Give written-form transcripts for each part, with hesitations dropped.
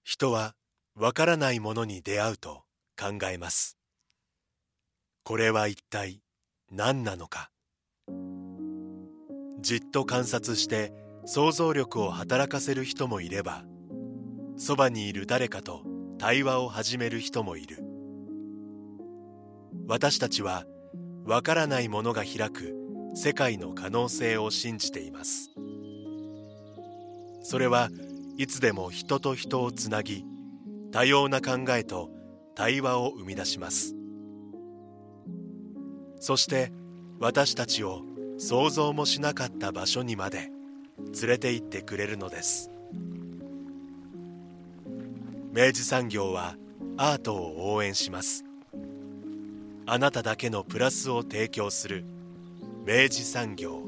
人はわからないものに出会うと考えます。これは一体何なのか。じっと観察して想像力を働かせる人もいれば、そばにいる誰かと対話を始める人もいる。私たちはわからないものが開く世界の可能性を信じています。それはいつでも人と人をつなぎ、多様な考えと対話を生み出します。そして私たちを想像もしなかった場所にまで連れて行ってくれるのです。明治産業はアートを応援します。あなただけのプラスを提供する明治産業。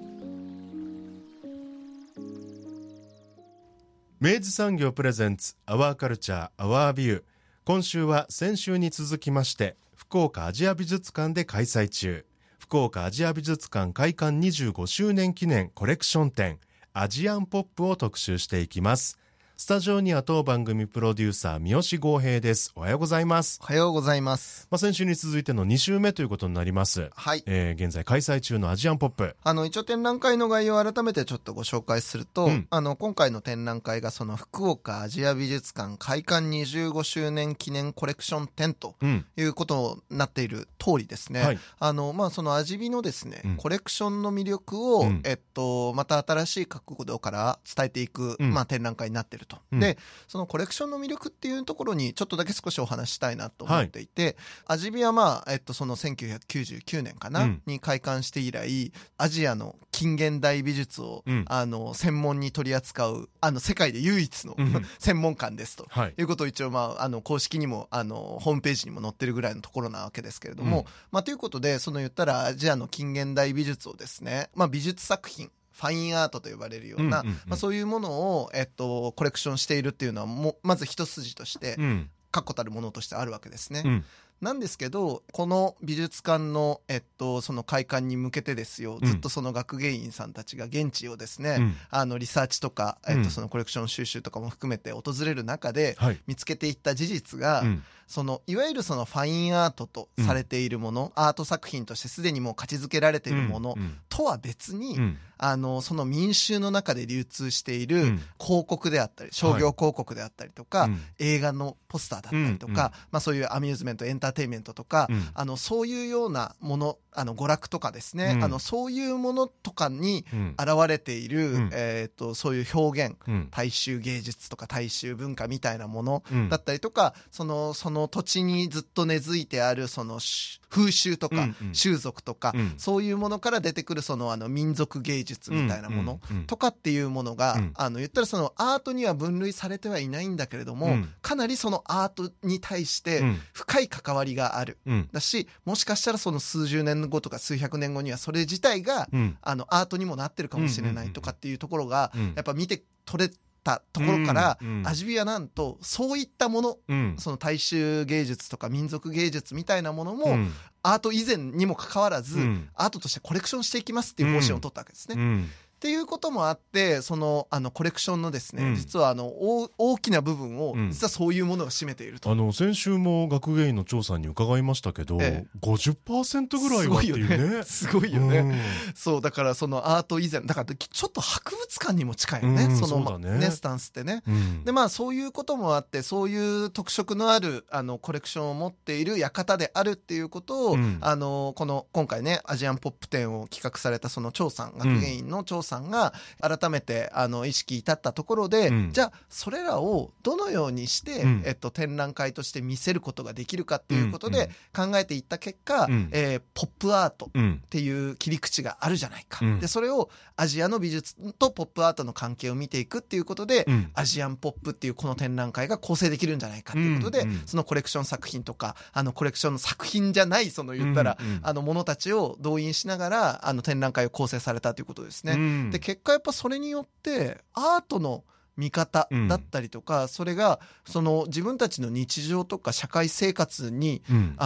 明治産業プレゼンツアワーカルチャーアワービュー。今週は先週に続きまして福岡アジア美術館で開催中、福岡アジア美術館開館25周年記念コレクション展アジアンポップを特集していきます。スタジオには当番組プロデューサー三好剛平です。おはようございます。 おはようございます。 先週に続いての2週目ということになります。 はい。 現在開催中のアジアンポップ。 一応展覧会の概要を改めてちょっとご紹介すると、今回の展覧会がその福岡アジア美術館開館25周年記念コレクション展ということになっている通りですね。はい、そのアジビのですね、コレクションの魅力を、また新しい角度から伝えていく、展覧会になっていると。で、そのコレクションの魅力っていうところにちょっとだけ少しお話したいなと思っていて、アジビはその1999年かな、に開館して以来、アジアの近現代美術を、専門に取り扱う世界で唯一の、専門館ですと、いうことを一応公式にもホームページにも載ってるぐらいのところなわけですけれども、ということでその言ったらアジアの近現代美術をですね、美術作品ファインアートと呼ばれるような、そういうものを、コレクションしているっていうのはまず一筋として確固たるものとしてあるわけですね。なんですけど、この美術館の、その開館に向けてですよ、ずっとその学芸員さんたちが現地をですね、リサーチとか、そのコレクション収集とかも含めて訪れる中で見つけていった事実が、そのいわゆるそのファインアートとされているもの、アート作品としてすでにもう価値づけられているものとは別に、その民衆の中で流通している広告であったり、商業広告であったりとか、映画のポスターだったりとか、そういうアミューズメントエンターテインメントとか、そういうようなもの、娯楽とかですね、そういうものとかに現れている、そういう表現、大衆芸術とか大衆文化みたいなものだったりとか、その土地にずっと根付いてあるその風習とか習俗とか、そういうものから出てくるその民族芸術みたいなものとかっていうものが、言ったらそのアートには分類されてはいないんだけれども、かなりそのアートに対して深い関わりがある、だし、もしかしたらその数十年後とか数百年後にはそれ自体が、アートにもなってるかもしれないとかっていうところが、やっぱ見て取れたところから、アジビはなんとそういったもの、その大衆芸術とか民族芸術みたいなものも、アート以前にもかかわらず、アートとしてコレクションしていきますっていう方針を取ったわけですね。っていうこともあって、そのコレクションのですね、実は大きな部分を実はそういうものが占めていると。 先週も学芸員の調査に伺いましたけど、50% ぐらいはっていうね。 すごいよね。そうだからそのアート以前だからちょっと博物館にも近いよね。そのねスタンスってね。でそういうこともあって、そういう特色のあるコレクションを持っている館であるっていうことを、今回ねアジアンポップ展を企画されたその張さん、学芸員の張さんが改めて意識至ったところで、じゃあそれらをどのようにして、展覧会として見せることができるかっていうことで考えていった結果、ポップアートっていう切り口があるじゃないか、でそれをアジアの美術とポップアートの関係を見ていくっていうことで、アジアンポップっていうこの展覧会が構成できるんじゃないかっていうことで、そのコレクション作品とかコレクションの作品じゃないその言ったら、ものたちを動員しながら展覧会を構成されたということですね。で結果やっぱそれによってアートの見方だったりとか、それがその自分たちの日常とか社会生活に、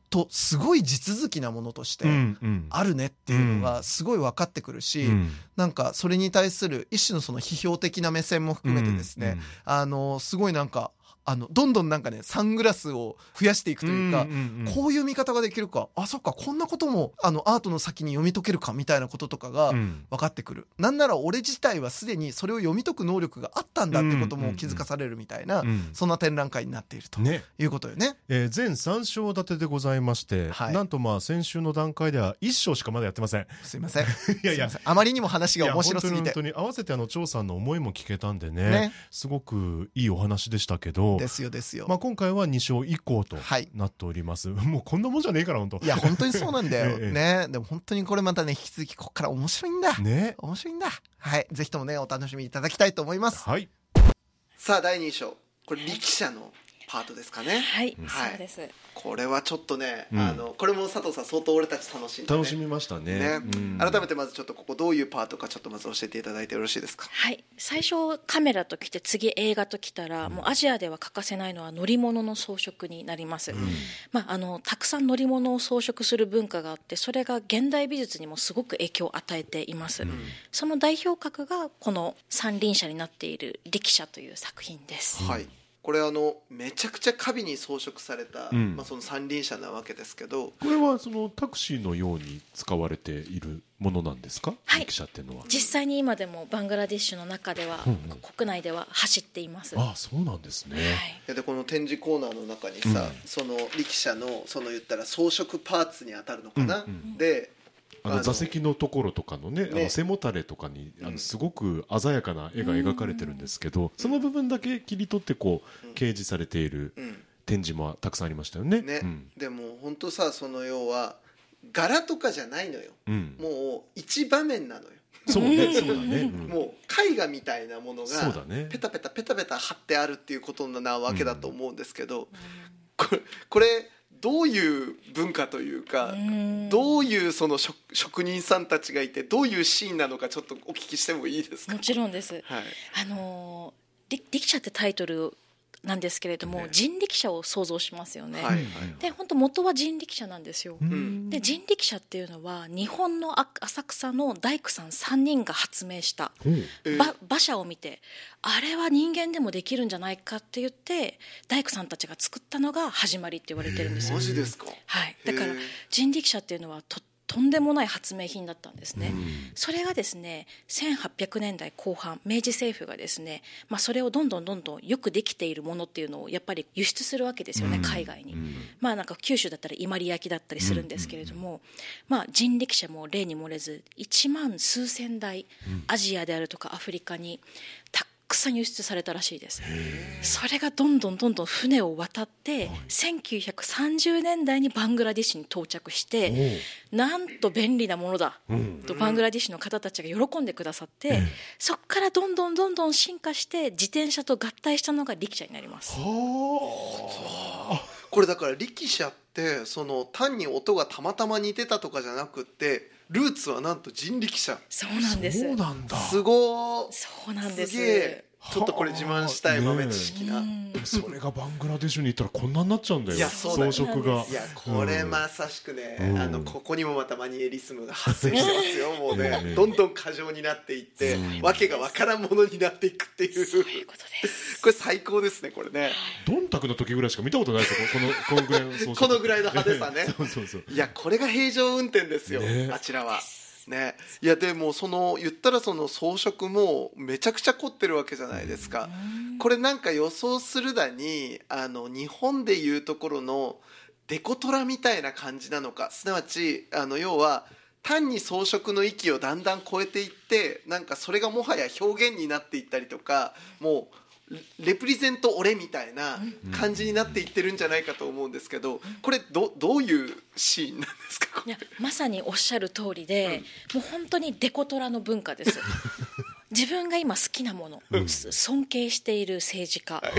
とすごい地続きなものとしてあるねっていうのがすごい分かってくるし、なんかそれに対する一種のその批評的な目線も含めてですね、すごいなんかどんどんなんかねサングラスを増やしていくというか、こういう見方ができるか、あ、そっか、こんなこともアートの先に読み解けるかみたいなこととかが分かってくる、なんなら俺自体はすでにそれを読み解く能力があったんだってことも気づかされるみたいな、そんな展覧会になっているということよね。 全3章立てでございまして、なんと先週の段階では1章しかまだやってません。 すいませんいやいや、 あまりにも話が面白すぎて、 本当に合わせて張さんの思いも聞けたんでね、すごくいいお話でしたけど、 ですよ、 今回は2章以降となっております、もうこんなもんじゃねえから本当。 いや本当にそうなんだよね。でも本当にこれまたね、引き続きここから面白いんだね、面白いんだ。はい、ぜひともねお楽しみいただきたいと思います。 はい。 さあ第2章、これ力車のパートですかね。 はい、そうです。 これはちょっとね、これも佐藤さん相当俺たち楽しんで、 楽しみましたね。 改めてまずちょっとここどういうパートかちょっとまず教えていただいてよろしいですか。 はい、最初カメラときて次映画ときたら、もうアジアでは欠かせないのは乗り物の装飾になります。たくさん乗り物を装飾する文化があって、それが現代美術にもすごく影響を与えています。その代表格がこの三輪車になっている力車という作品です。 はい、これめちゃくちゃ華美に装飾された、その三輪車なわけですけど、 これはそのタクシーのように使われているものなんですか、 はい、 力車っていうのは。 実際に今でもバングラディッシュの中では、国内では走っています。 ああ、そうなんですね。 はい、でこの展示コーナーの中にさ、その力車のその言ったら装飾パーツに当たるのかな、で座席のところとかのね、背もたれとかにすごく鮮やかな絵が描かれてるんですけど、その部分だけ切り取ってこう掲示されている展示もたくさんありましたよね。 でも本当さ、その要は柄とかじゃないのよ、もう一場面なのよ。 そうだね、 もう絵画みたいなものがペタペタ貼ってあるっていうことなわけだと思うんですけど、これどういう文化というか、どういうその職人さんたちがいて、どういうシーンなのかちょっとお聞きしてもいいですか。 もちろんです。はい、力車ってタイトルなんですけれども、人力車を想像しますよね。で本当元は人力車なんですよ。で人力車っていうのは日本の浅草の大工さん3人が発明した馬車を見て、あれは人間でもできるんじゃないかって言って大工さんたちが作ったのが始まりって言われてるんですよ。 マジですか。 はい、だから人力車っていうのはとんでもない発明品だったんですね。それがですね、1800年代後半、明治政府がですね、それをどんどんよくできているものっていうのをやっぱり輸出するわけですよね、海外に。なんか九州だったら伊万里焼だったりするんですけれども、人力車も例に漏れず1万数千台、アジアであるとかアフリカにたくさん輸出されたらしいです。それがどんどん船を渡って1930年代にバングラディッシュに到着して、なんと便利なものだとバングラディッシュの方たちが喜んでくださって、そこからどんどん進化して自転車と合体したのが力車になります。 これだから力車ってその単に音がたまたま似てたとかじゃなくて、ルーツはなんと人力車。 そうなんです。 そうなんだ。 すごー。 そうなんです。 すげえ。ちょっとこれ自慢したい豆知識な。 それがバングラデシュに行ったらこんなになっちゃうんだよ。 いやそうだ装飾が。 いやこれまさしくね、ここにもまたマニエリスムが発生してますよ。もうね、どんどん過剰になっていって、わけがわからんものになっていくっていう。 そういうことです。 これ最高ですね、これね。 ドンタクの時ぐらいしか見たことないですよ。このぐらいの装飾。 このぐらいの派手さね。 そう。 いやこれが平常運転ですよ。あちらは。ね、いやでも言ったらその装飾もめちゃくちゃ凝ってるわけじゃないですか。これなんか予想するだに日本でいうところのデコトラみたいな感じなのか、すなわち要は単に装飾の域をだんだん超えていって、なんかそれがもはや表現になっていったりとか、もうレプリゼント俺みたいな感じになっていってるんじゃないかと思うんですけど、これどういうシーンなんですか。 いやまさにおっしゃる通りで、もう本当にデコトラの文化です自分が今好きなもの、尊敬している政治家、大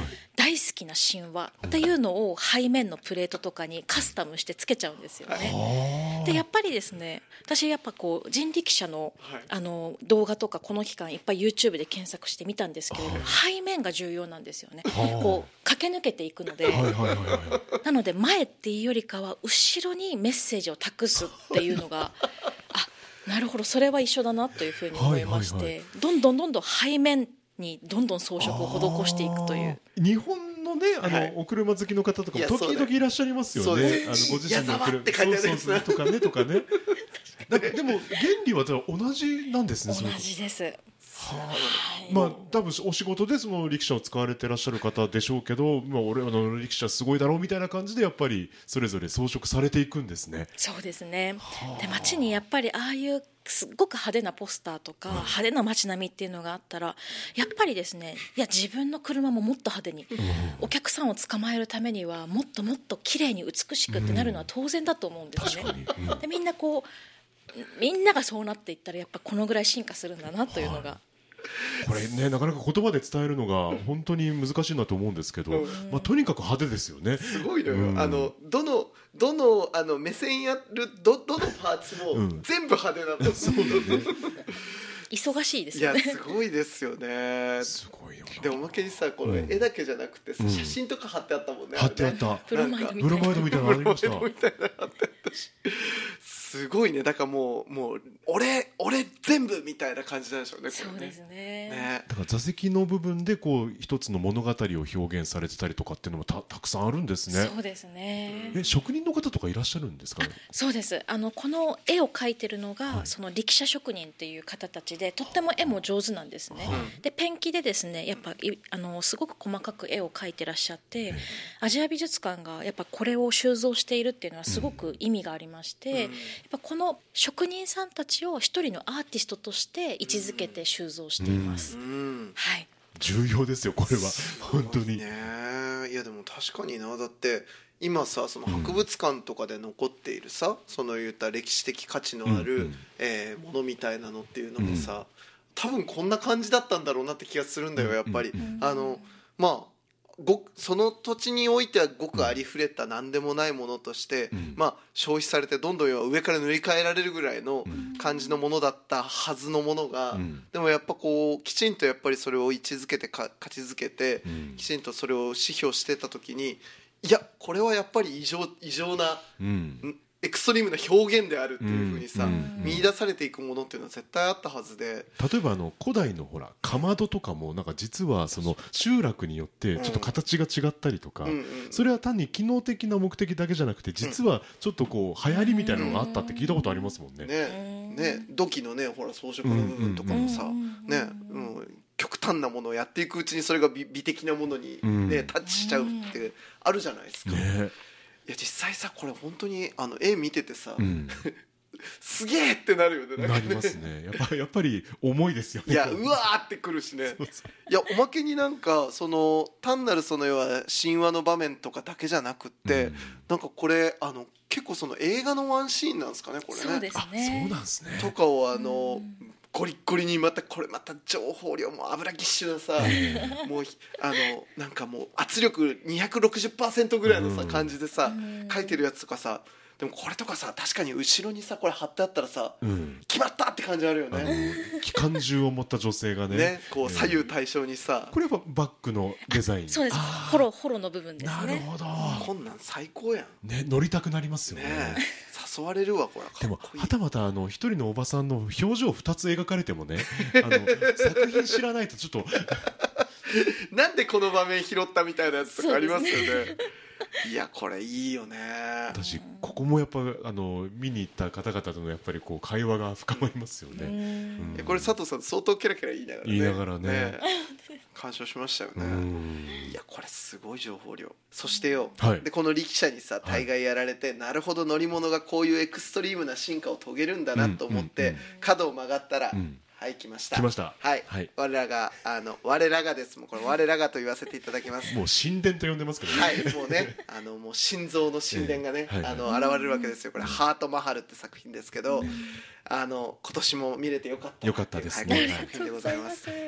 大好きな神話っていうのを背面のプレートとかにカスタムしてつけちゃうんですよね。でやっぱりですね、私やっぱこう人力車の、動画とかこの期間いっぱい YouTube で検索してみたんですけれども、背面が重要なんですよね。こう駆け抜けていくので、なので前っていうよりかは後ろにメッセージを託すっていうのがなるほど、それは一緒だなというふうに思いまして、どんどん背面にどんどん装飾を施していくという。 日本のね、お車好きの方とかも時々いらっしゃいますよね。ご自身の車とかねでも原理は同じなんですね。 同じです。 まあ多分お仕事でその力車を使われてらっしゃる方でしょうけど、俺の力車すごいだろうみたいな感じでやっぱりそれぞれ装飾されていくんですね。 そうですね。で街にやっぱりああいうすっごく派手なポスターとか派手な街並みっていうのがあったら、やっぱりですね、いや自分の車ももっと派手に、お客さんを捕まえるためにはもっともっと綺麗に美しくってなるのは当然だと思うんですね。でみんながそうなっていったらやっぱこのぐらい進化するんだなというのが、 これね、なかなか言葉で伝えるのが本当に難しいなと思うんですけど、とにかく派手ですよね。 すごいのよ。どの目線やるどのパーツも全部派手なんだ。 そうだね。 忙しいですよね。 いやすごいですよね。 すごいよな。 でおまけにさ、この絵だけじゃなくてさ、写真とか貼ってあったもんね。 貼ってあった。 ブロマイドみたいなのありました。 すごいね。だからもう俺全部みたいな感じなんでしょうね。 そうですね。 だから座席の部分でこう一つの物語を表現されてたりとかっていうのもたくさんあるんですね。 そうですね。 職人の方とかいらっしゃるんですかね。 そうです。この絵を描いてるのが、その力車職人っていう方たちで、とっても絵も上手なんですね。でペンキでですね、やっぱすごく細かく絵を描いてらっしゃって、アジア美術館がやっぱこれを収蔵しているっていうのはすごく意味がありまして、やっぱこの職人さんたちを一人のアーティストとして位置づけて収蔵しています。はい。 重要ですよこれは本当に。 いやでも確かにな。だって今さ、その博物館とかで残っているさ、その言った歴史的価値のあるものみたいなのっていうのもさ、多分こんな感じだったんだろうなって気がするんだよやっぱり。まあその土地においてはごくありふれた何でもないものとして、消費されてどんどん上から塗り替えられるぐらいの感じのものだったはずのものが、でもやっぱきちんとやっぱりそれを位置づけて価値づけて、きちんとそれを指標してた時に、いやこれはやっぱり異常な、エクストリームな表現であるっていう風にさ、見出されていくものっていうのは絶対あったはずで、 例えば古代のかまどとかもなんか実はその集落によってちょっと形が違ったりとか、それは単に機能的な目的だけじゃなくて、実はちょっと流行りみたいなのがあったって聞いたことありますもんね。 土器のねほら装飾の部分とかもさ、極端なものをやっていくうちにそれが美的なものにタッチしちゃうってあるじゃないですか。いや実際さこれ本当に絵見ててさ、すげえってなるよね。 なりますね。やっぱり重いですよね。 いやうわーってくるしね。いやおまけになんか単なる要は神話の場面とかだけじゃなくって、なんかこれ結構映画のワンシーンなんですかねこれね。 そうですね。 そうなんですね。 とかをゴリッゴリにまた情報量も油ぎっしゅなさ、もうなんかもう圧力 260% ぐらいのさ感じでさ書いてるやつとかさ、でもこれとかさ確かに後ろにさこれ貼ってあったらさ、決まったって感じあるよね。 機関銃を持った女性がね左右対称にさ、 これはバッグのデザイン。 そうです。ホロの部分ですね。 なるほど。 こんなん最高やんね。乗りたくなりますよね。 誘われるわこれ。 でもはたまた一人のおばさんの表情2つ描かれてもね作品知らないとちょっとなんでこの場面拾ったみたいなやつとかありますよね。いやこれいいよね。 私ここもやっぱ見に行った方々とのやっぱり会話が深まりますよね。 これ佐藤さん相当キャラキャラ言いながらね鑑賞しましたよね。いやこれすごい情報量。そしてよ、でこの力車にさ大概やられて、なるほど乗り物がこういうエクストリームな進化を遂げるんだなと思って角を曲がったら、はい来ました。はい、我らがですもうこれ我らがと言わせていただきます。 もう神殿と呼んでますけどね。 はいもうねもう心臓の神殿がね現れるわけですよ。これハートマハルって作品ですけど、今年も見れてよかったですね。 作品でございます。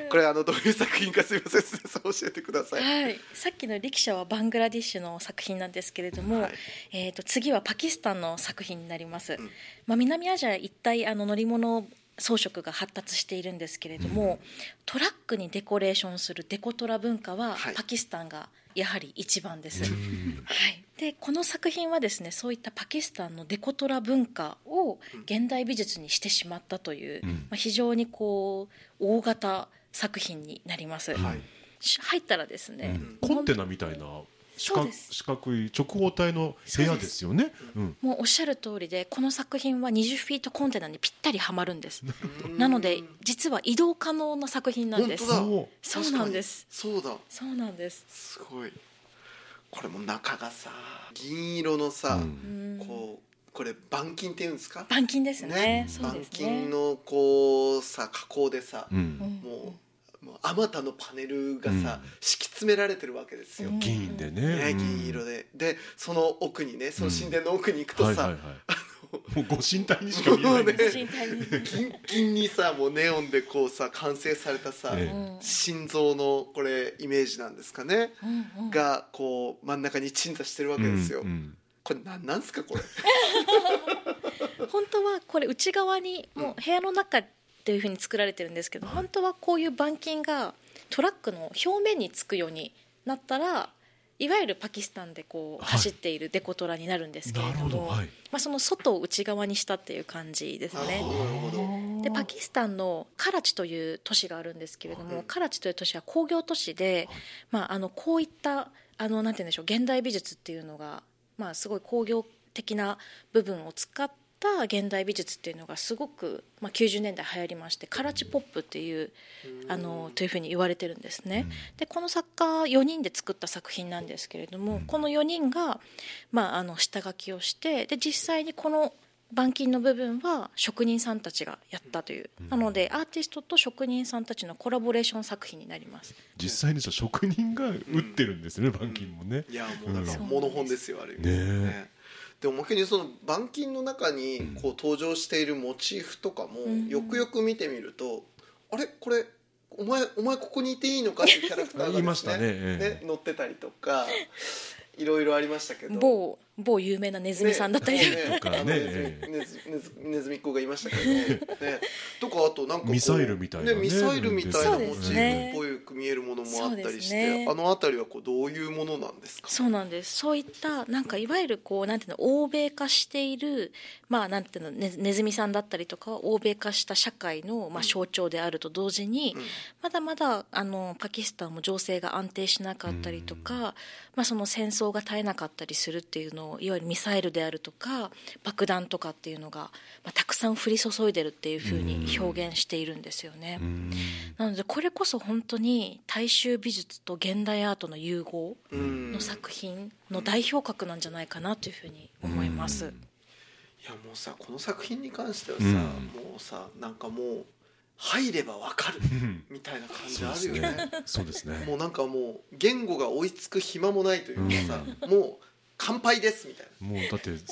これどういう作品かすみません、教えてください。 はい、さっきの力車はバングラディッシュの作品なんですけれども、次はパキスタンの作品になります、南アジア一帯乗り物装飾が発達しているんですけれども、トラックにデコレーションするデコトラ文化はパキスタンがやはり一番です、でこの作品はですね、そういったパキスタンのデコトラ文化を現代美術にしてしまったという、非常に大型作品になります、入ったらですね、 コンテナみたいな四角い直方体の部屋ですよね。 もうおっしゃる通りで、この作品は20フィートコンテナにぴったりはまるんです。なので実は移動可能な作品なんです。そうなんです。そうなんです。 すごい。これも中がさ、銀色のさ、これ板金っていうんですか？ 板金ですね。そうですね。 板金の加工でさ、もうあまたのパネルがさ、敷き詰められてるわけですよ。 銀でね、 銀色で、その奥にね、その神殿の奥に行くとさ、 もうご神体にしか見えないね。 キンキンにさ、もうネオンで完成されたさ、心臓のこれイメージなんですかね、が真ん中に鎮座してるわけですよ。これ何なんですかこれ。 本当はこれ内側にもう部屋の中っていう風に作られてるんですけど、本当はこういう板金がトラックの表面につくようになったら、いわゆるパキスタンで走っているデコトラになるんですけれども、その外を内側にしたっていう感じですね。でパキスタンのカラチという都市があるんですけれども、カラチという都市は工業都市で、こういったなんて言うんでしょう、現代美術っていうのが、すごい工業的な部分を使った現代美術っていうのがすごく、90年代流行りまして、カラチポップっていうというふうに言われてるんですね。でこの作家4人で作った作品なんですけれども、この4人が、下書きをして、で実際にこの板金の部分は職人さんたちがやったという、なのでアーティストと職人さんたちのコラボレーション作品になります。 実際に職人が打ってるんですね、板金もね。 いやもうなんかモノ本ですよ、ある意味ね。でおまけにその板金の中に登場しているモチーフとかもよくよく見てみると、あれこれお前ここにいていいのかっていうキャラクターがですね乗ってたりとかいろいろありましたけど、 某有名なネズミさんだったりとかね、ネズミっ子がいましたけどね、とかあとなんかミサイルみたいなね、 ミサイルみたいなモチーフっぽく見えるものもあったりして、あのあたりはどういうものなんですか？ そうなんです。そういったなんかいわゆるなんていうの、欧米化している、なんていうの、ネズミさんだったりとか欧米化した社会の象徴であると同時に、まだまだパキスタンも情勢が安定しなかったりとか、その戦争が絶えなかったりするっていうのを、いわゆるミサイルであるとか爆弾とかっていうのが、たくさん降り注いでるっていうふうに表現しているんですよね。なのでこれこそ本当に大衆美術と現代アートの融合の作品の代表格なんじゃないかなというふうに思います。 いやもうさ、この作品に関してはさ、もうさ、なんかもう入ればわかるみたいな感じあるよね。 そうですね。 もうなんかもう言語が追いつく暇もないというかさ、もう乾杯ですみたいな。 もうだって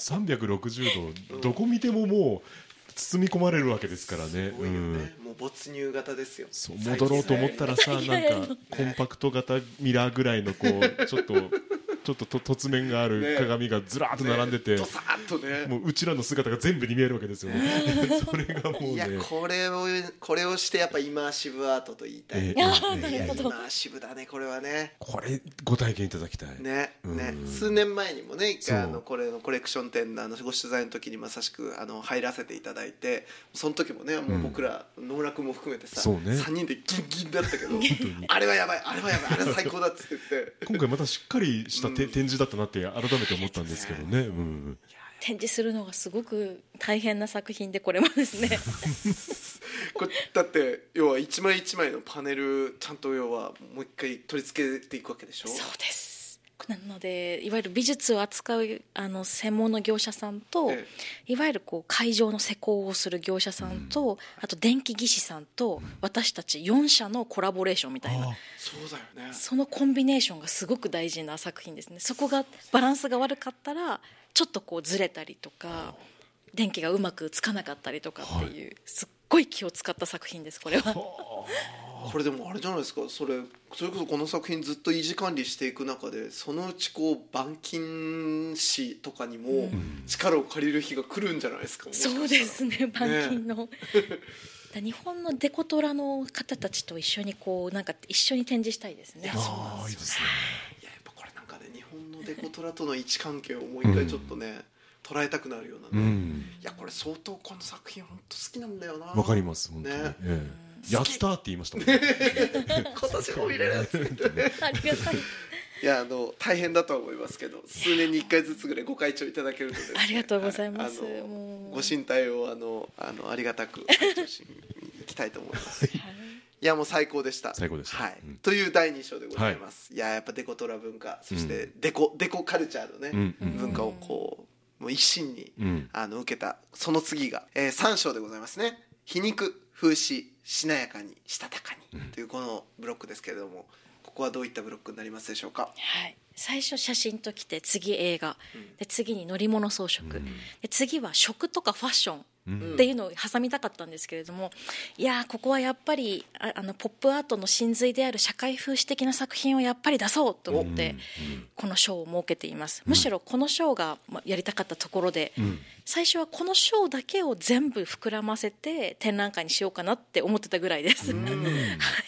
360度どこ見てももう包み込まれるわちょっとすごいよね、もう没入型ですよ。 そう戻ろうと思ったらさ、なんかコンパクト型ミラーぐらいのちょっと凸面がある鏡がずらーっと並んでて、 ドサーッとね、 もううちらの姿が全部に見えるわけですよね。それがもうね、 いやこれをしてやっぱイマーシブアートと言いたい。イマーシブだね、これはね。 これご体験いただきたいね。数年前にもね、一回これのコレクション展のご取材の時にまさしく入らせていただいて、その時もね、もう僕ら野村君も含めてさ、3人でギンギンだったけど、あれはやばい、あれは最高だっつって言って、 今回またしっかりした展示だったなって改めて思ったんですけどね。 展示するのがすごく大変な作品で、これもですねこれだって要は一枚一枚のパネルちゃんと要はもう一回取り付けていくわけでしょ。 そうです。なのでいわゆる美術を扱う専門の業者さんと、いわゆる会場の施工をする業者さんと、あと電気技師さんと私たち4社のコラボレーションみたいな、 そうだよね、 そのコンビネーションがすごく大事な作品ですね。そこがバランスが悪かったらちょっとずれたりとか、電気がうまくつかなかったりとかっていう、すっごい気を使った作品です、これは。 これでもあれじゃないですか、それこそこの作品ずっと維持管理していく中で、そのうちこう板金師とかにも力を借りる日が来るんじゃないですか、もしかしたら。 そうですね、板金の、日本のデコトラの方たちと一緒にこうなんか一緒に展示したいですね。 いやそうなんですよ、いいですね。いややっぱこれなんかね、日本のデコトラとの位置関係をもう一回ちょっとね、捉えたくなるようなね、いやこれ相当この作品本当好きなんだよな。 わかります本当に、やったって言いましたもんね今年も見れるやつありがたい。 いや大変だとは思いますけど、数年に1回ずつぐらいご会長いただけるとですね、 ありがとうございます。 もうご神体をありがたく拝聴しに行きたいと思いますいやもう最高でした。 最高でした、 はいという第2章でございます、いややっぱデコトラ文化、そしてデコカルチャーのね、文化をこうもう一身に、受けたその次が、3章でございますね。皮肉風刺しなやかにしたたかに、というこのブロックですけれども、ここはどういったブロックになりますでしょうか。 はい、最初写真ときて、次映画、で次に乗り物装飾、で次は食とかファッションっていうのを挟みたかったんですけれども、いやここはやっぱりポップアートの真髄である社会風刺的な作品をやっぱり出そうと思ってこの賞を設けています。むしろこの賞がやりたかったところで、最初はこの賞だけを全部膨らませて展覧会にしようかなって思ってたぐらいですはい、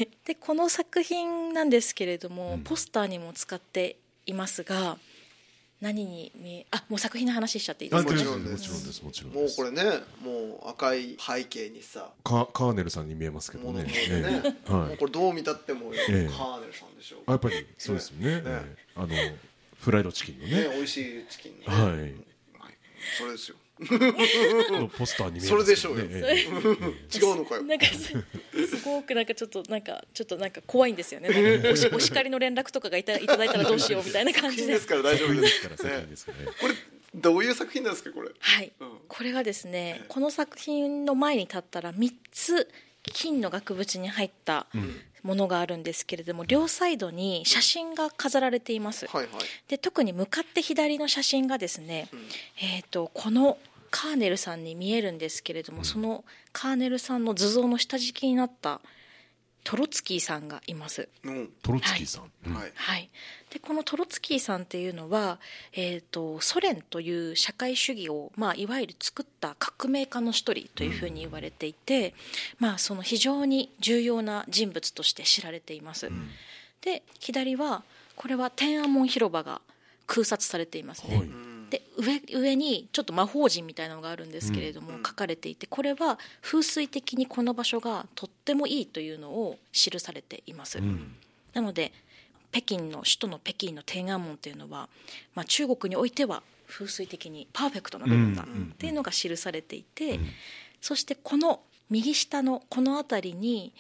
でこの作品なんですけれども、ポスターにも使っていますが、何にもう作品の話しちゃっていいですか。 もちろんです、 もちろんもうこれね、もう赤い背景にさカーネルさんに見えますけどね、 もうこれどう見たってもカーネルさんでしょう。 やっぱりそうですよね、フライドチキンのね、 美味しいチキンね、 はい、 それですよポスターに見えますけどね、 それでしょうよ、違うのかよ。 なんかすごくなんかちょっと怖いんですよね。お叱りの連絡とかがいただいたらどうしようみたいな感じで。 ですから大丈夫ですから作品ですからね。 これどういう作品なんですかこれ。 はい、これがですね、この作品の前に立ったら3つ金の額縁に入ったものがあるんですけれども、両サイドに写真が飾られています。で特に向かって左の写真がですね、このカーネルさんに見えるんですけれども、そのカーネルさんの図像の下敷きになったトロツキーさんがいます。 トロツキーさん、 はい、でこのトロツキーさんっていうのは、ソ連という社会主義を、いわゆる作った革命家の一人というふうに言われていて、その非常に重要な人物として知られています、で左はこれは天安門広場が空撮されていますね、で上にちょっと魔法陣みたいなのがあるんですけれども、書かれていて、これは風水的にこの場所がとってもいいというのを記されています、なので首都の北京の天安門というのは、中国においては風水的にパーフェクトな部分だっていうのが記されていて、そしてこの右下のこの辺りに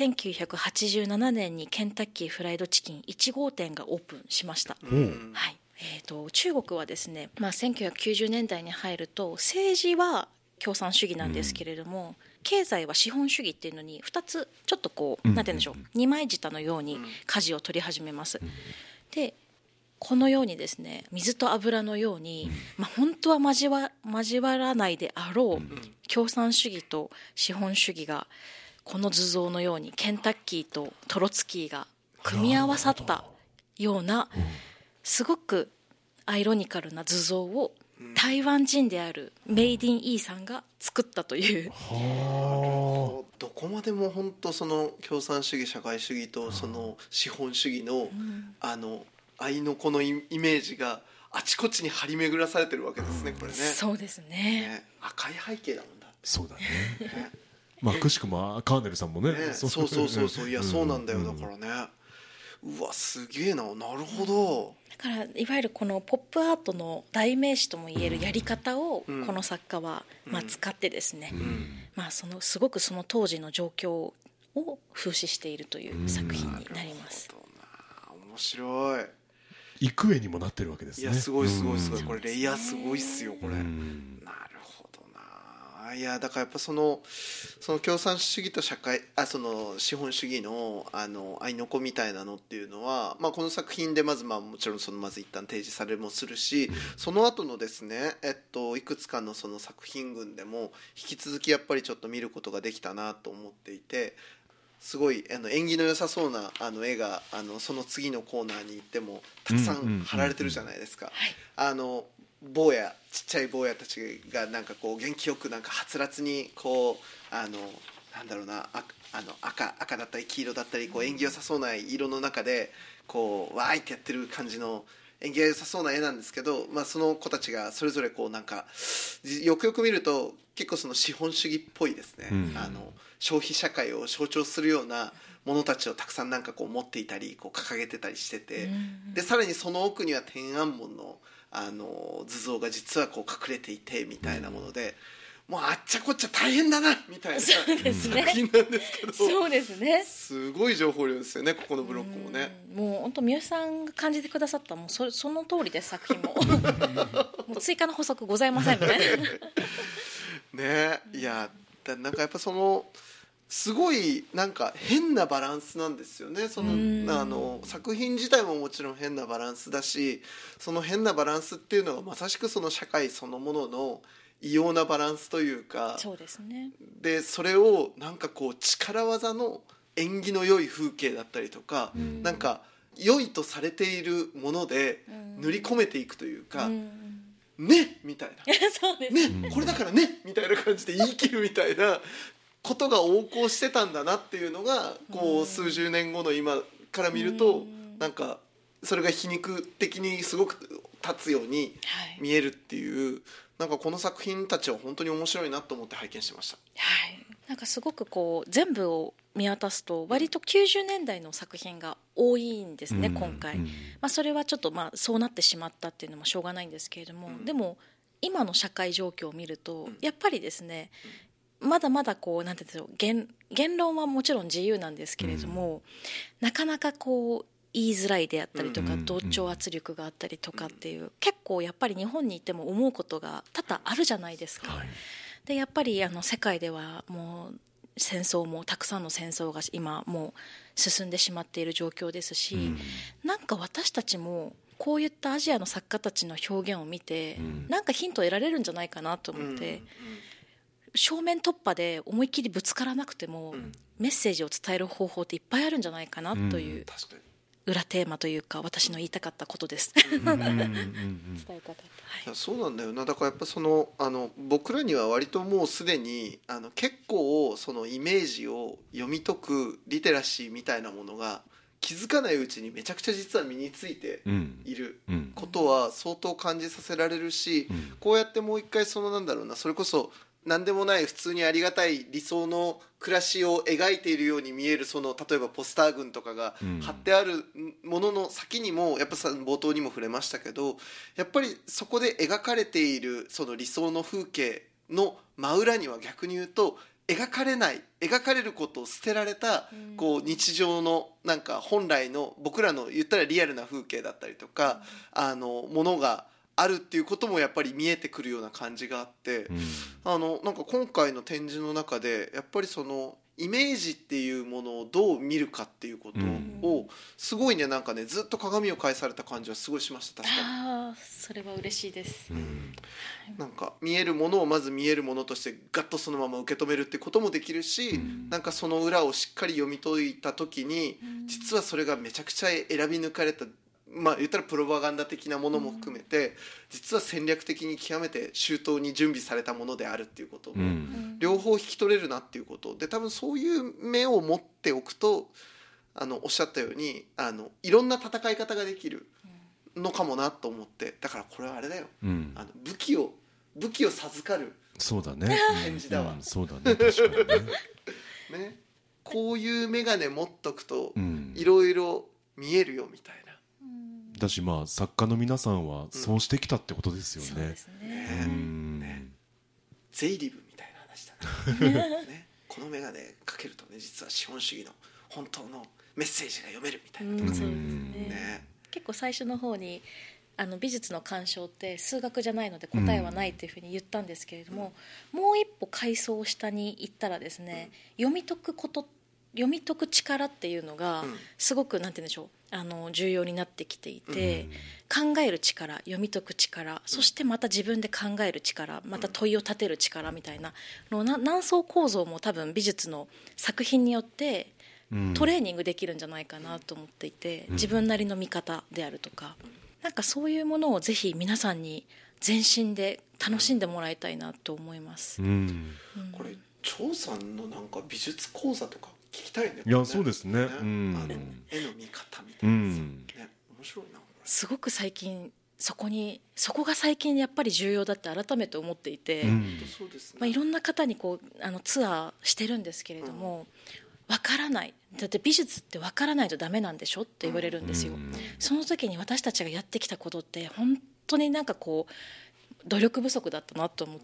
1987年にケンタッキーフライドチキン1号店がオープンしました、はい、中国はですね、1990年代に入ると政治は共産主義なんですけれども、経済は資本主義っていうのに2つちょっとこう、なんて言うんでしょう、二枚舌のように舵を取り始めます、でこのようにですね、水と油のように、本当は交わらないであろう共産主義と資本主義がこの図像のようにケンタッキーとトロツキーが組み合わさったようなすごくアイロニカルな図像を台湾人であるメイディン・イーさんが作ったという。 どこまでも本当その共産主義社会主義とその資本主義の愛のこのイメージがあちこちに張り巡らされてるわけですね、これね。 そうですね。 赤い背景だもんだって。 そうだね。くしくもカーネルさんもね。 そういやそうなんだよ、だからね。うわすげえなるほど。 だからいわゆるこのポップアートの代名詞ともいえるやり方をこの作家は使ってですね、すごくその当時の状況を風刺しているという作品になります。 面白い。 幾重にもなってるわけですね。 いやすごいこれレイヤーすごいっすよこれ。なるほどな。いやだからやっぱその共産主義とその資本主義の愛の子みたいなのっていうのは、この作品でまずもちろんまず一旦提示されもするし、その後のですねいくつかのその作品群でも引き続きやっぱりちょっと見ることができたなと思っていて、 すごい縁起の良さそうな絵がその次のコーナーに行ってもたくさん貼られてるじゃないですか。坊やちっちゃい坊やたちがなんかこう元気よくなんかはつらつにこうなんだろうな赤だったり黄色だったりこう縁起良さそうな色の中でこうわーいってやってる感じの縁起が良さそうな絵なんですけど、その子たちがそれぞれこうなんかよくよく見ると結構その資本主義っぽいですね、消費社会を象徴するようなものたちをたくさんなんかこう持っていたりこう掲げてたりしてて、でさらにその奥には天安門の図像が実はこう隠れていてみたいなもので、もうあっちゃこっちゃ大変だなみたいな作品なんですけど、 そうですね、 すごい情報量ですよね、ここのブロックもね。 もう本当三好さんが感じてくださったもうその通りです、作品ももう追加の補足ございませんみたいなね。いやなんかやっぱそのすごいなんか変なバランスなんですよね。その作品自体ももちろん変なバランスだし、その変なバランスっていうのはまさしくその社会そのものの異様なバランスというか、 そうですね。 でそれをなんかこう力技の縁起の良い風景だったりとか、なんか良いとされているもので塗り込めていくというか、ねみたいなそうですね、これだからねみたいな感じで言い切るみたいなことが横行してたんだなっていうのがこう数十年後の今から見るとなんかそれが皮肉的にすごく立つように見えるっていう、なんかこの作品たちは本当に面白いなと思って拝見してました。 はい、なんかすごくこう全部を見渡すと割と90年代の作品が多いんですね、今回。それはちょっとそうなってしまったっていうのもしょうがないんですけれども、でも今の社会状況を見るとやっぱりですね、まだまだこうなんていうんでしょう、言論はもちろん自由なんですけれども、なかなかこう言いづらいであったりとか、同調圧力があったりとかっていう、結構やっぱり日本にいても思うことが多々あるじゃないですか。でやっぱり世界ではもう戦争もたくさんの戦争が今もう進んでしまっている状況ですし、なんか私たちもこういったアジアの作家たちの表現を見て、なんかヒントを得られるんじゃないかなと思って、正面突破で思いっきりぶつからなくても、メッセージを伝える方法っていっぱいあるんじゃないかなという、裏テーマというか私の言いたかったことです。伝えたかった、 いやそうなんだよな。だからやっぱその僕らには割ともうすでに結構そのイメージを読み解くリテラシーみたいなものが気づかないうちにめちゃくちゃ実は身についていることは相当感じさせられるし、こうやってもう一回そのなんだろうな、それこそ何でもない普通にありがたい理想の暮らしを描いているように見えるその例えばポスター群とかが貼ってあるものの先にもやっぱさ冒頭にも触れましたけど、やっぱりそこで描かれているその理想の風景の真裏には逆に言うと描かれることを捨てられたこう日常のなんか本来の僕らの言ったらリアルな風景だったりとかものがあるっていうこともやっぱり見えてくるような感じがあって、なんか今回の展示の中でやっぱりそのイメージっていうものをどう見るかっていうことをすごいね、なんかねずっと鏡を返された感じはすごいしました。確かにそれは嬉しいです。 なんか見えるものをまず見えるものとしてガッとそのまま受け止めるってこともできるし、なんかその裏をしっかり読み解いた時に実はそれがめちゃくちゃ選び抜かれた、言ったらプロパガンダ的なものも含めて実は戦略的に極めて周到に準備されたものであるっていうことも両方引き取れるなっていうことで、多分そういう目を持っておくとおっしゃったようにいろんな戦い方ができるのかもなと思って、だからこれはあれだよ、武器を授かるそうだね展示だわ、 そうだね、確かにねこういう眼鏡持っとくといろいろ見えるよみたいな、 だし作家の皆さんはそうしてきたってことですよね。 そうですね。 ゼイリブみたいな話だねこの眼鏡かけるとね実は資本主義の本当のメッセージが読めるみたいなとか、 そうですね。結構最初の方に美術の鑑賞って数学じゃないので答えはないというふうに言ったんですけれども、もう一歩階層下に行ったらですね、読み解く力っていうのがすごくなんて言うんでしょう、重要になってきていて、考える力、読み解く力、そしてまた自分で考える力、また問いを立てる力みたいな何層構造も多分美術の作品によってトレーニングできるんじゃないかなと思っていて、自分なりの見方であるとか、なんかそういうものをぜひ皆さんに全身で楽しんでもらいたいなと思います。 これ張さんのなんか美術講座とか聞きたいね。 いやそうですね、 絵の見方みたいな、面白いな。 すごく最近そこが最近やっぱり重要だって改めて思っていて、いろんな方にツアーしてるんですけれども、わからない、だって美術ってわからないとダメなんでしょって言われるんですよ。その時に私たちがやってきたことって本当になんか努力不足だったなと思って、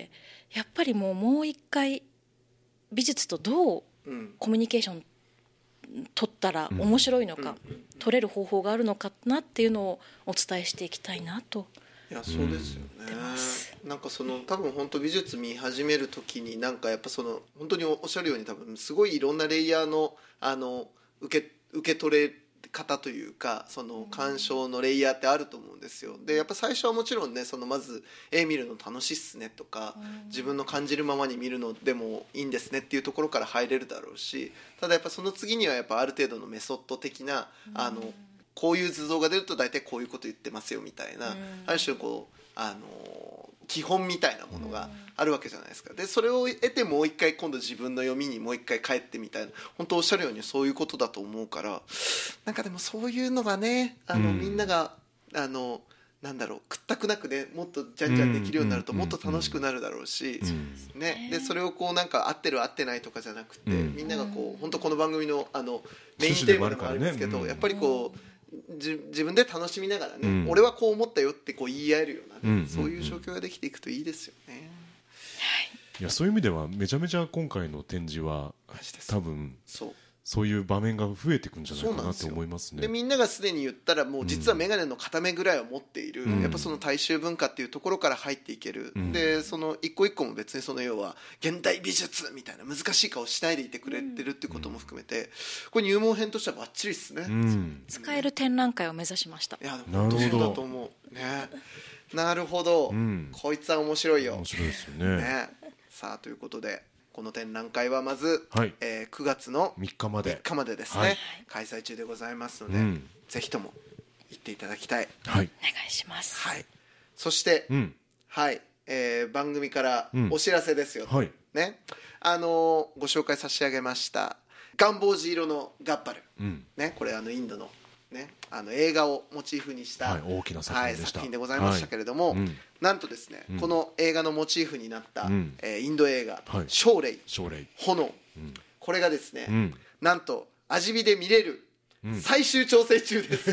やっぱりもう一回美術とどうコミュニケーション取ったら面白いのか、取れる方法があるのかなっていうのをお伝えしていきたいなと。 いやそうですよね。なんか多分本当美術見始める時になんかやっぱ本当におっしゃるように多分すごいいろんなレイヤーの受け取れ方というか鑑賞のレイヤーってあると思うんですよ。でやっぱ最初はもちろんねまず絵見るの楽しいっすねとか、自分の感じるままに見るのでもいいんですねっていうところから入れるだろうし、ただやっぱその次にはやっぱある程度のメソッド的なこういう図像が出ると大体こういうこと言ってますよみたいな、ある種基本みたいなものがあるわけじゃないですか。でそれを得てもう一回今度自分の読みにもう一回帰ってみたいな、本当おっしゃるようにそういうことだと思うから、なんかでもそういうのがねみんながなんだろう屈託なくねもっとじゃんじゃんできるようになるともっと楽しくなるだろうし、ね、でそれをなんか合ってる合ってないとかじゃなくて、みんなが本当この番組のメインテーマでもあるんですけど、やっぱり自分で楽しみながらね、俺はこう思ったよって言い合えるようなね、そういう状況ができていくといいですよね。 いやそういう意味ではめちゃめちゃ今回の展示は多分そういう場面が増えていくんじゃないかなと思いますね。 でみんながすでに言ったらもう実は眼鏡の片目ぐらいは持っている、やっぱ大衆文化っていうところから入っていける、で一個一個も別に要は現代美術みたいな難しい顔しないでいてくれてるっていうことも含めて、これ入門編としてはバッチリですね。 使える展覧会を目指しました。 いや本当そうだと思うね。なるほど、こいつは面白いよ。 面白いですよね。 さあということでこの展覧会はまず、 9 月の 3日までですね、開催中でございますので、ぜひとも行っていただきたい。 お願いします。 そして、番組からお知らせですよ、ね、ご紹介差し上げましたガンボージ色のガッパル、ね、これインドのね、映画をモチーフにした、 大きな作品でした、 作品でございましたけれども、なんとですね、この映画のモチーフになった、インド映画「生霊炎」、これがですね、なんと味見で見れる最終調整中です、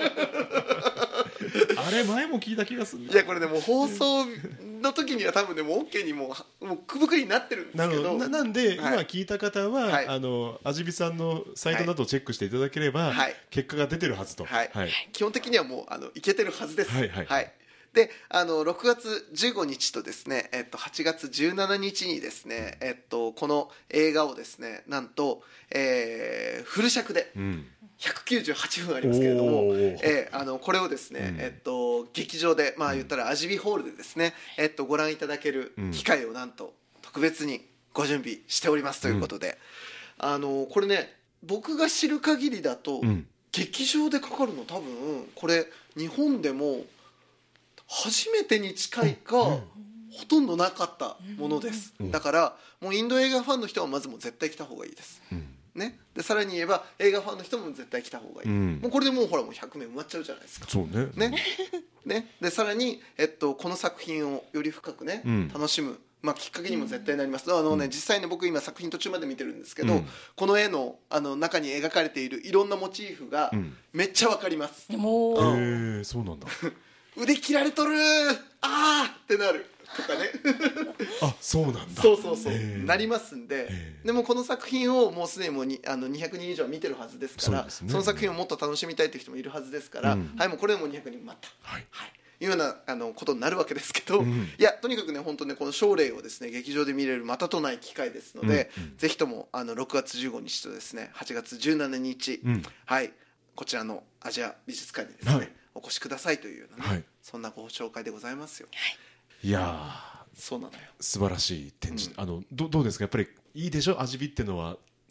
あれ前も聞いた気がする。 いやこれでも放送の時には多分ねもう OK にもうくぶくりになってるんですけど、 なんで今聞いた方は味見さんのサイトなどをチェックしていただければ結果が出てるはずと、 基本的にはもういけてるはずです。で6月15日とですね、8月17日にですね、この映画をですねなんと、フル尺で、198分ありますけれども、これをですね、劇場で言ったら味見ホールでですね、ご覧いただける機会をなんと特別にご準備しておりますということで、これね僕が知る限りだと、劇場でかかるの多分これ日本でも初めてに近いか、ほとんどなかったものです、だからもうインド映画ファンの人はまずもう絶対来た方がいいです、ね、でさらに言えば映画ファンの人も絶対来た方がいい、もうこれでもうほらもう100名埋まっちゃうじゃないですか。 そうねでさらに、この作品をより深くね、楽しむ、きっかけにも絶対なります。実際に僕今作品途中まで見てるんですけど、この絵の中に描かれているいろんなモチーフがめっちゃわかります。 そうなんだ腕切られとるあーってなるとかねあ、そうなんだ。 そうなりますんで、でもこの作品をもうすでにもう200人以上見てるはずですから、その作品をもっと楽しみたいという人もいるはずですから、もうこれでもう200人待った、いうようなことになるわけですけど、いやとにかくね本当ねこの生霊をですね劇場で見れるまたとない機会ですので、ぜひとも6月15日とですね8月17日、こちらのアジア美術館にですね、お越しくださいというようなね、そんなご紹介でございますよ。 いやそうなのよ。 素晴らしい展示、どうですかやっぱりいいでしょ味見ってのは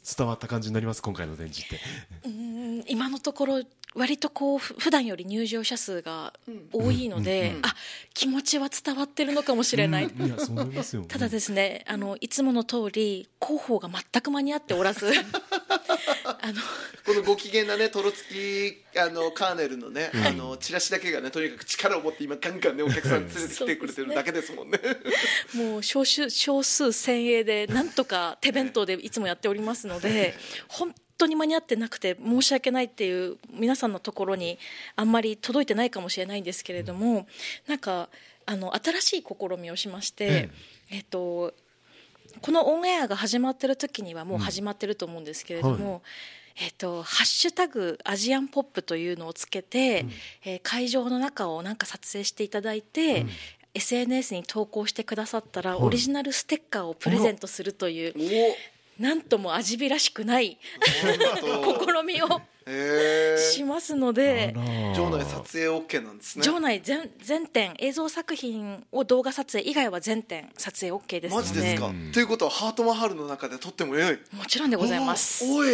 伝わった感じになります今回の展示って。 今のところ割とこう普段より入場者数が多いので、気持ちは伝わってるのかもしれない。 いやそう思いますよ。 ただですね、いつもの通り広報が全く間に合っておらずこのご機嫌なねトロツキカーネルのね、チラシだけがねとにかく力を持って今ガンガンねお客さん連れてきてくれてるだけですもんねもう少数先鋭でなんとか手弁当でいつもやっておりますので本当に間に合ってなくて申し訳ないっていう皆さんのところにあんまり届いてないかもしれないんですけれども、なんか新しい試みをしまして、このオンエアが始まってる時にはもう始まってると思うんですけれども、ハッシュタグアジアンポップというのをつけて、会場の中をなんか撮影していただいて、SNS に投稿してくださったらオリジナルステッカーをプレゼントするという、なんとも味火らしくない試みをしますので、 場内撮影 OK なんですね。 場内全点映像作品を動画撮影以外は全点撮影 OK ですので。 マジですか。ということはハートマハルの中で撮ってもよい。 もちろんでございます。 おい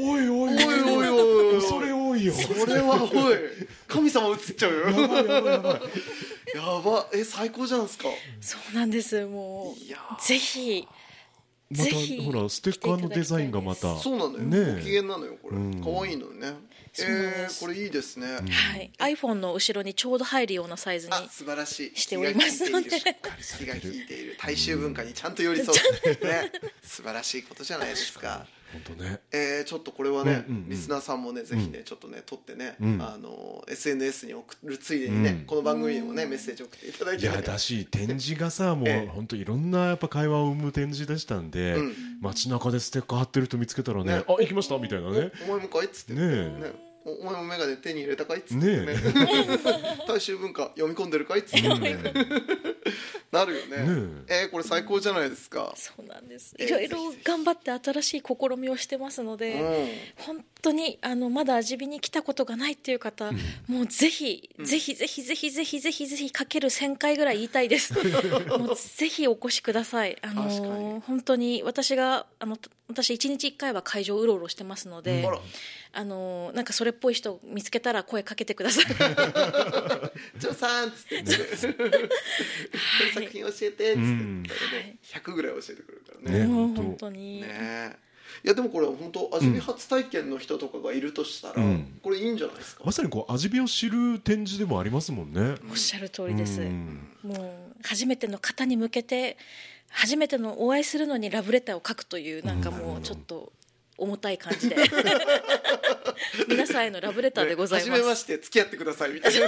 それ多いよ。 それはおい神様映っちゃうよ。やば最高じゃないですか。 そうなんです。もうぜひまたほらステッカーのデザインがまたそうなのよ、ね、ご機嫌なのよこれ、可愛いのよね。これいいですね、 はい、iPhone の後ろにちょうど入るようなサイズにしておりますので、 気が利いている大衆文化にちゃんと寄り添う、ね、素晴らしいことじゃないですか。 本当ね。 ちょっとこれはね、リスナーさんもねぜひねちょっとね撮ってね、SNS に送るついでにね、この番組にもねメッセージ送っていただいて、 いやだし展示がさもう本当いろんなやっぱ会話を生む展示でしたんで、街中でステッカー貼ってる人見つけたらね、あ行きましたみたいなね、 お前もかいっつってね、お前もメガネ手に入れたかいっつってね大衆文化読み込んでるかいっつってねなるよね。これ最高じゃないですか。 そうなんです。いろいろ頑張って新しい試みをしてますので、本当にまだ味火に来たことがないっていう方、もうぜひかける1000回ぐらい言いたいですもうぜひお越しください。本当に私1日1回は会場うろうろしてますので、なんかそれっぽい人見つけたら声かけてくださいジョさんっつって作品教えてっつって100ぐらい教えてくれるからね。 本当にね。いやでもこれ本当味火初体験の人とかがいるとしたら、これいいんじゃないですか。 まさにこう味火を知る展示でもありますもんね。 おっしゃる通りです。もう初めての方に向けて初めてのお会いするのにラブレターを書くという、なんかもうちょっと重たい感じで皆さんへのラブレターでございます。 初めまして付き合ってくださいみたいな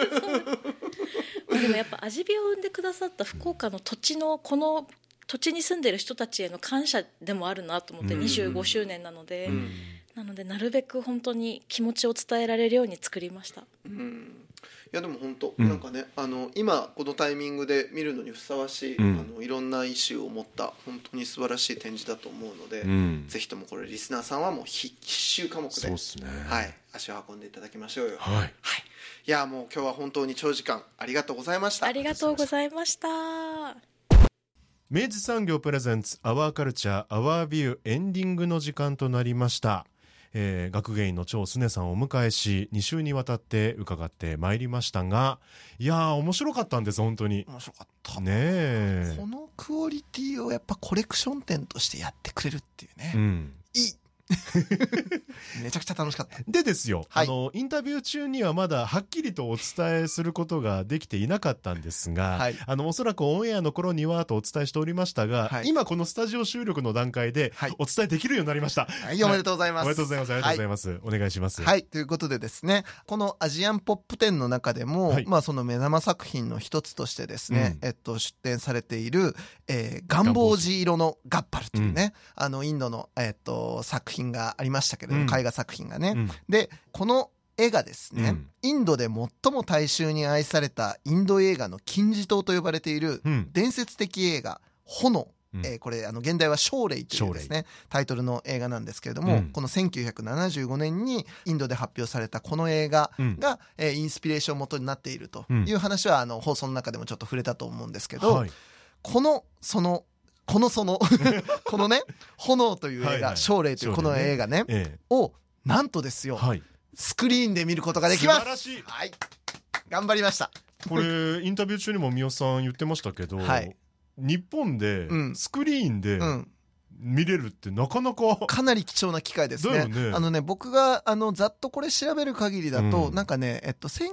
でもやっぱ味火を生んでくださった福岡の土地のこの土地に住んでる人たちへの感謝でもあるなと思って、25周年なので、なのでなるべく本当に気持ちを伝えられるように作りました。 いやでも本当、なんかね今このタイミングで見るのにふさわしい、いろんなイシューを持った本当に素晴らしい展示だと思うので、ぜひともこれリスナーさんはもう必修科目で、 そうっすね、 足を運んでいただきましょうよ。 いやもう今日は本当に長時間ありがとうございました。 ありがとうございました。 明治産業プレゼンツアワーカルチャーアワービューエンディングの時間となりました。学芸員の張すねさんをお迎えし2週にわたって伺ってまいりましたが、いやー面白かったんです。本当に面白かったね。 このクオリティをやっぱコレクション展としてやってくれるっていうね、いいめちゃくちゃ楽しかった。 でですよ、インタビュー中にはまだはっきりとお伝えすることができていなかったんですが、おそらくオンエアの頃にはとお伝えしておりましたが、今このスタジオ収録の段階でお伝えできるようになりました。 おめでとうございます。 おめでとうございます。ありがとうございます。お願いします。 ということでですね、このアジアンポップ展の中でも、その目玉作品の一つとしてですね、出展されている、ガンボージ色のガッパルというね、インドの、作品がありましたけれども、絵画作品がね、でこの絵がですね、インドで最も大衆に愛されたインド映画の金字塔と呼ばれている伝説的映画炎、これ現代はショーレイというですねタイトルの映画なんですけれども、この1975年にインドで発表されたこの映画が、インスピレーション元になっているという話は放送の中でもちょっと触れたと思うんですけど、そのこのね炎という映画、奨励というこの映画ね、をなんとですよ、スクリーンで見ることができます。 素晴らしい。 はい、頑張りました。 これインタビュー中にも三好さん言ってましたけど、日本でスクリーンで見れるってなかなかかなり貴重な機会ですね。僕がざっとこれ調べる限りだと、なんかね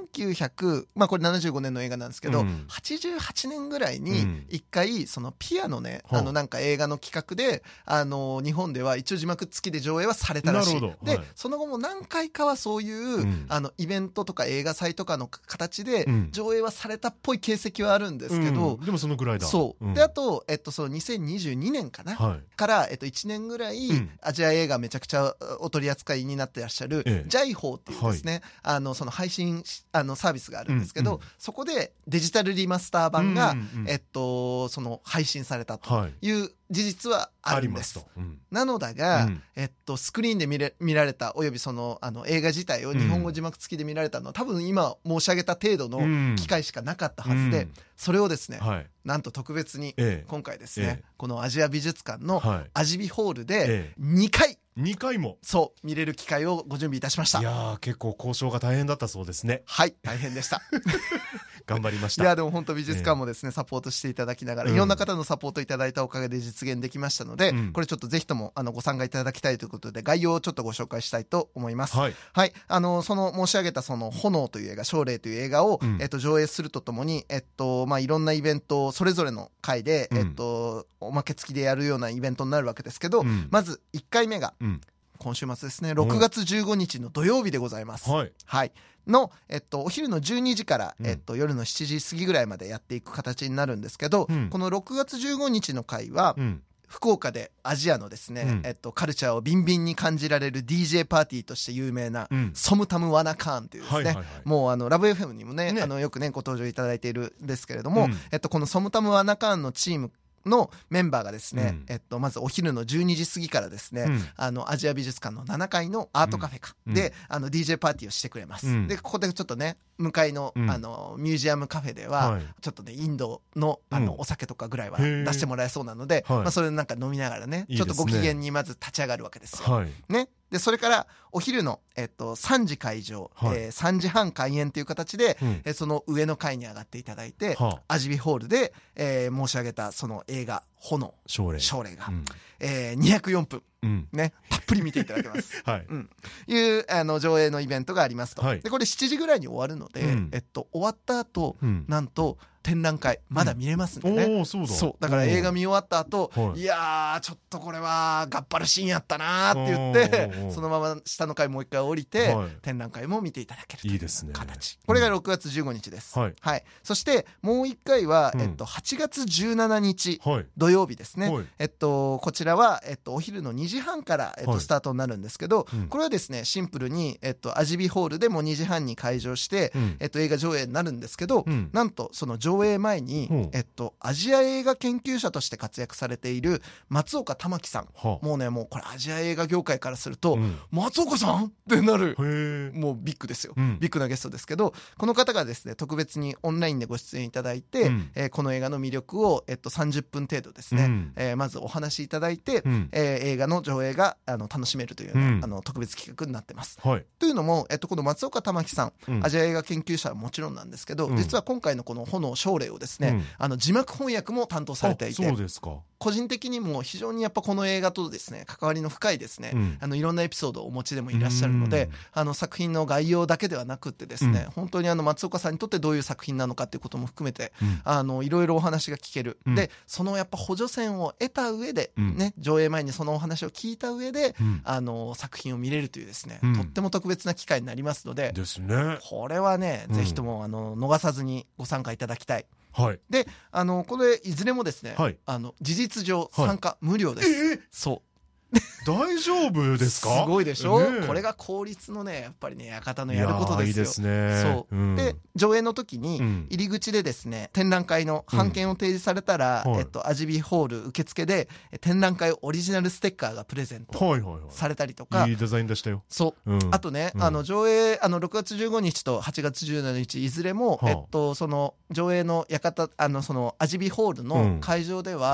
1900、これ75年の映画なんですけど、88年ぐらいに一回そのピアノね、なんか映画の企画で日本では一応字幕付きで上映はされたらしい。でその後も何回かはそういうイベントとか映画祭とかの形で上映はされたっぽい形跡はあるんですけど、 でもそのぐらいだ。 そうで、あとその2022年かな、から1年ぐらいアジア映画めちゃくちゃお取り扱いになってらっしゃるジャイホーっていうですね、その配信サービスがあるんですけど、そこでデジタルリマスター版がその配信されたという事実はあるんです。なのだがスクリーンで見られた、およびその映画自体を日本語字幕付きで見られたのは多分今申し上げた程度の機会しかなかったはずで、それをですね、なんと特別に今回ですね、このアジア美術館のアジビホールで2回もそう見れる機会をご準備いたしました。 いやー、結構交渉が大変だったそうですね。 はい、大変でした頑張りました。 いやでも本当美術館もですね、サポートしていただきながら、いろんな方のサポートいただいたおかげで実現できましたので、これちょっとぜひともご参加いただきたいということで、概要をちょっとご紹介したいと思います。その申し上げたその炎という映画、奨励という映画を上映するとともにいろんなイベントをそれぞれの回でおまけ付きでやるようなイベントになるわけですけど、まず1回目が今週末ですね、6月15日の土曜日でございます。のお昼の12時から、夜の7時過ぎぐらいまでやっていく形になるんですけど、この6月15日の回は、福岡でアジアのですね、カルチャーをビンビンに感じられる DJ パーティーとして有名な、ソムタム・ワナカーンというですね、もうラブ FM にもね、よくねご登場いただいているんですけれども、このソムタム・ワナカーンのチームのメンバーがですね、まずお昼の12時過ぎからですね、アジア美術館の7階のアートカフェで、DJ パーティーをしてくれます。でここでちょっとね、向かいの、ミュージアムカフェでは、ちょっとねインドのお酒とかぐらいは出してもらえそうなので、それなんか飲みながらね、ちょっとご機嫌にまず立ち上がるわけですよ。ね。でそれからお昼の、3時会場、3時半開演という形で、その上の階に上がっていただいて、アジビホールで、申し上げたその映画炎奨励が、204分、ね、たっぷり見ていただけます、いう上映のイベントがありますと。でこれ7時ぐらいに終わるので、終わった後、なんと展覧会まだ見れますんでね、そうだから映画見終わった後、いやーちょっとこれはガッパルシーンやったなーって言ってそのまま下の階もう一回降りて、展覧会も見ていただけるという形。これが6月15日です。そしてもう一回は、8月17日、土曜日ですね。こちらは、お昼の2時半から、スタートになるんですけど、これはですねシンプルに、アジビホールでも2時半に開場して、映画上映になるんですけど、なんとその上映前に、アジア映画研究者として活躍されている松岡玉樹さん、もうこれアジア映画業界からすると、松岡さんってなる、もうビッグですよ、ビッグなゲストですけど、この方がですね特別にオンラインでご出演いただいて、この映画の魅力を、30分程度ですね、まずお話しいただいて、映画の上映が楽しめるというような、特別企画になってます。というのも、この松岡玉樹さん、アジア映画研究者はもちろんなんですけど、実は今回のこの炎奨励をですね、字幕翻訳も担当されていて、個人的にも非常にやっぱこの映画とですね関わりの深いですね、いろんなエピソードをお持ちでもいらっしゃるので、作品の概要だけではなくってですね、本当に松岡さんにとってどういう作品なのかっていうことも含めて、いろいろお話が聞ける。でそのやっぱ補助線を得た上で、ね、上映前にそのお話を聞いた上で、作品を見れるというですね、とっても特別な機会になりますので、これはね、ぜひとも逃さずにご参加いただきたい。でこれいずれもですね、事実上参加無料です。そう大丈夫ですか？ すごいでしょ、これが公立のねやっぱりね館のやることですよ。いいですね。そう、で上映の時に入り口でですね、展覧会の版権を提示されたら、アジビホール受付で展覧会オリジナルステッカーがプレゼントされたりとか、 いいデザインでしたよ。 そう、あとね、上映6月15日と8月17日いずれも、その上映の館そのアジビホールの会場では、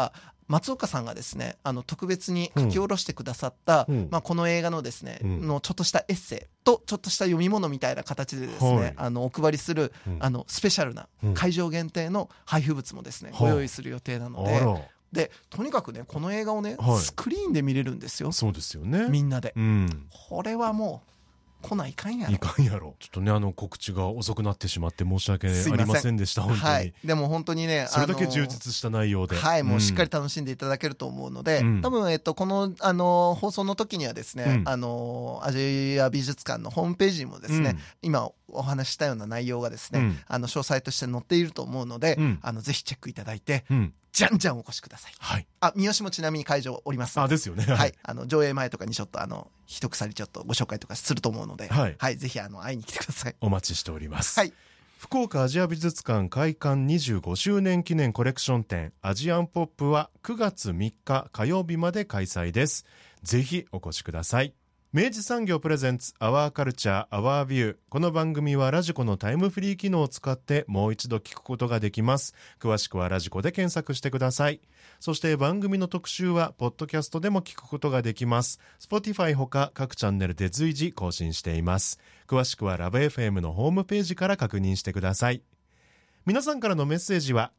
松岡さんがですね特別に書き下ろしてくださった、この映画のですね、のちょっとしたエッセイとちょっとした読み物みたいな形でですね、お配りする、スペシャルな会場限定の配布物もですね、ご用意する予定なので、とにかくねこの映画をね、スクリーンで見れるんですよ。 そうですよね、 みんなで、これはもう来ないかんやろ。 いかんやろ。ちょっとね告知が遅くなってしまって申し訳ありませんでした。本当に、 でも本当にねそれだけ充実した内容で、 もうしっかり楽しんでいただけると思うので、多分この放送の時にはですね、アジア美術館のホームページにもですね、今お話ししたような内容がですね、詳細として載っていると思うので、ぜひチェックいただいて、じゃんじゃんお越しください。三好もちなみに会場おりますので。 ですよね。 上映前とかにちょっと一鎖ちょっとご紹介とかすると思うので、ぜひ会いに来てください。 お待ちしております。福岡アジア美術館開館25周年記念コレクション展アジアンポップは9月3日火曜日まで開催です。ぜひお越しください。明治産業プレゼンツアワーカルチャーアワービュー。この番組はラジコのタイムフリー機能を使ってもう一度聞くことができます。詳しくはラジコで検索してください。そして番組の特集はポッドキャストでも聞くことができます。 Spotify ほか各チャンネルで随時更新しています。詳しくはラブ FM のホームページから確認してください。皆さんからのメッセージは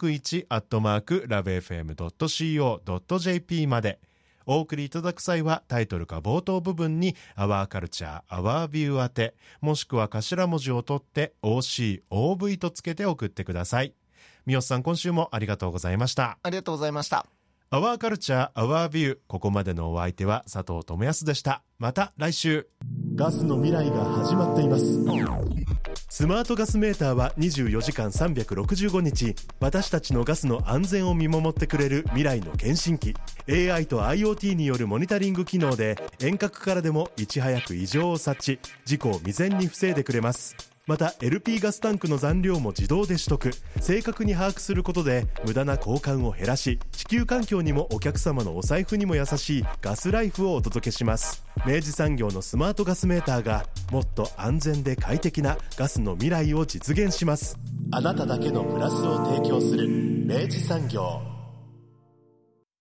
761@lovefm.co.jp まで。お送りいただく際はタイトルか冒頭部分にアワーカルチャーアワービュー宛て、もしくは頭文字を取って OCOV とつけて送ってください。三好さん、今週もありがとうございました。 ありがとうございました。 アワーカルチャーアワービュー、ここまでのお相手は佐藤智康でした。また来週。ガスの未来が始まっています。スマートガスメーターは24時間365日私たちのガスの安全を見守ってくれる未来の検診機。 AI と IoT によるモニタリング機能で遠隔からでもいち早く異常を察知、事故を未然に防いでくれます。また LP ガスタンクの残量も自動で取得、正確に把握することで無駄な交換を減らし、地球環境にもお客様のお財布にも優しいガスライフをお届けします。明治産業のスマートガスメーターがもっと安全で快適なガスの未来を実現します。あなただけのプラスを提供する明治産業。